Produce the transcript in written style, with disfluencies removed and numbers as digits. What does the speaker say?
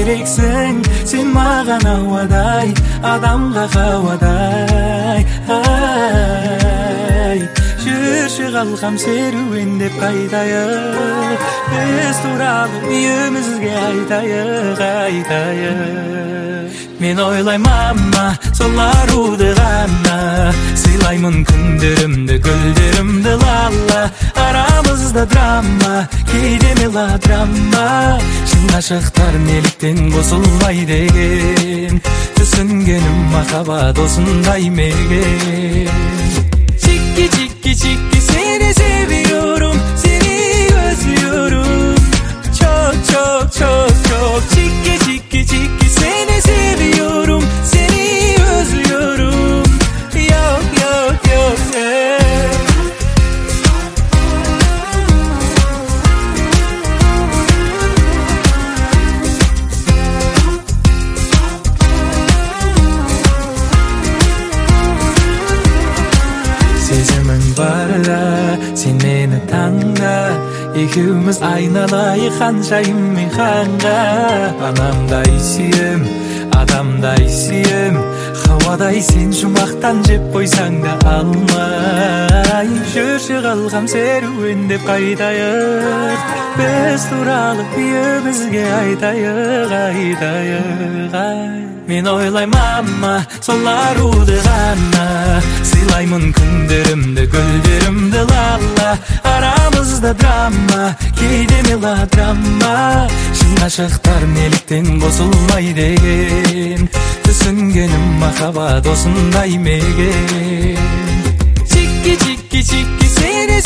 керексің, сен маған ауадай, адамға қауадай. Жүрші қалқам серуендеп қайтайық, біз туралы үйімізге айтайық. Мен ойлаймын мама, сол аруды ғана, сыйлаймын күндерімді, гүлдерімді лала. Арамызда драма, кейде мелодрама, шын ғашықтар неліктен қосылмай деген, түсінгенім махаббат осындай мекен. Чики, чики, чики, seni seviyorum, seni özlüyorum. Çok çok çok çok. Çiki çiki çiki, seni seviyorum, seni özlüyorum. Yok yok yok. Сезімің барда, сен мені таңда, екеуміз айналайық ханшайым мен ханға. Анамдай сүйем, адамдай сүйем, хауадай сен жұмақтан жеп қойсаң да алмай. Жүрші қалқам серуендеп қайтайық, біз туралы үйімізге айтайық. Мен ойлаймын мама, сол аруды ғана, сыйлаймын күндерімді, гүлдерімді лала. Арамызда драма, кейде мелодрама, шын ғашықтар неліктен қосылмай деген, түсінгенім махаббат осындай мекен. Чики чики чики, seni